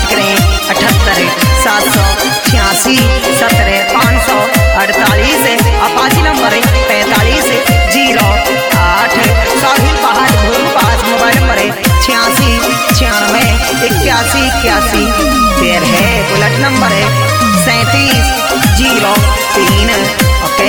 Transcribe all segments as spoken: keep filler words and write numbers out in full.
बात करें अठहत्तर सात सौ छियासी सत्रह पाँच सौ अड़तालीस अपाची नंबर पैंतालीस जीरो आठ साहिल पहाड़ भोरू पास मोबाइल नंबर छियासी छियानवे इक्यासी इक्यासी देर है बुलेट नंबर है सैंतीस जीरो तीन ओके।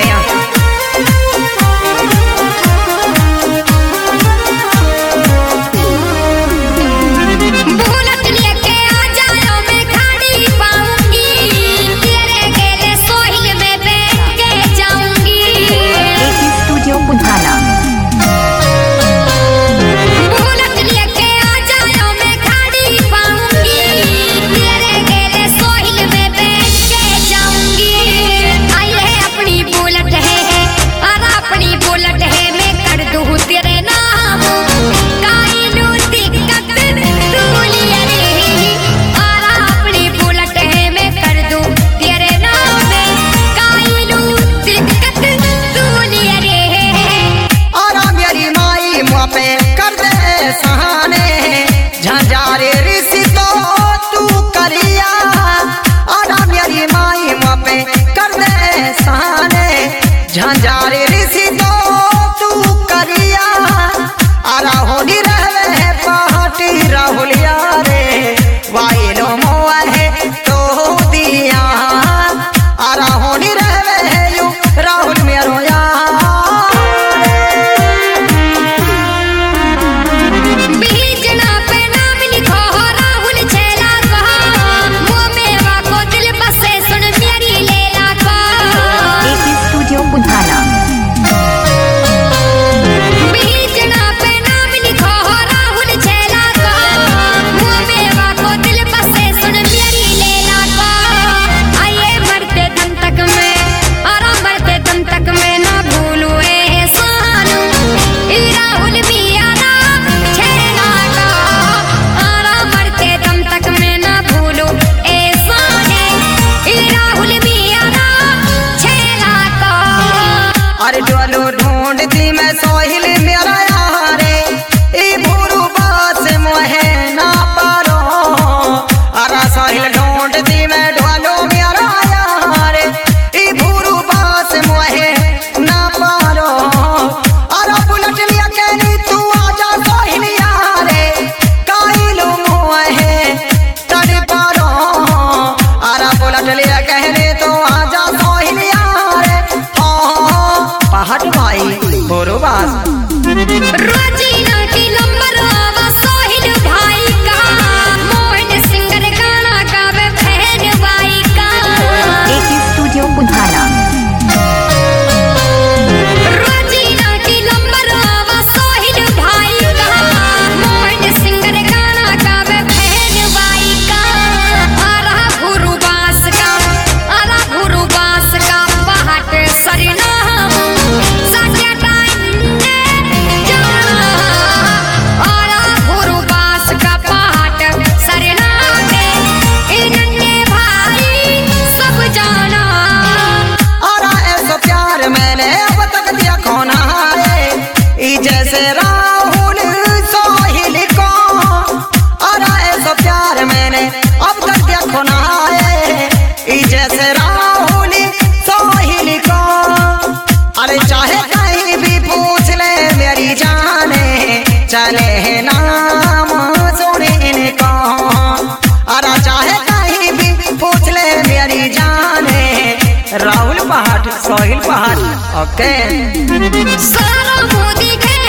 झंझारे ऋषि तो तू करिया आरा होनी रहवे पहाटी राहुलिया रे वाइलो मोआ है तो दिया आरा होनी रहवे यू राहुल मेरो या बीजना पे नाम लिखो हो राहुल छेला कहा मुंह में वाको दिल बसे सुन मेरी लेला का एक स्टूडियो बुधाना। अरे डोलो ढूंढती मैं सोहिल मेरा यारे ई भूरू बास मोहे ना पारो अरा सोहिल ढूंढती मैं डोलो मेरा यारे ई भूरू बास मोहे ना पारो अरा बुलेट लिया कहनी तू आजा सोहिल यारे काइलो मोहे तड़ पारो अरा बुलेट लिया कहने तो आजा सोहिल यारे पहाड़ भाई बोरो बास रोजीना की नंबर आवा सोहिल भाई का मोहन सिंगर गाना गावे बहन भाई का एक स्टूडियो बुधाना। रोजीना की नंबर आवा सोहिल भाई का मोहन सिंगर गाना गावे बहन भाई का आरा गुरु बास का आरा गुरु बास का पहाड़ सरना जैसे राहुल सोहिल को अरा ऐसा प्यार मैंने अब तक देखो ना है जैसे राहुल सोहिल को अरे चाहे कहीं भी पूछ ले मेरी जाने चले नाम सुने इनको अरा चाहे कहीं भी पूछ ले मेरी जाने राहुल पहाड़ सोहिल पहाड़ ओके सारा मोदी के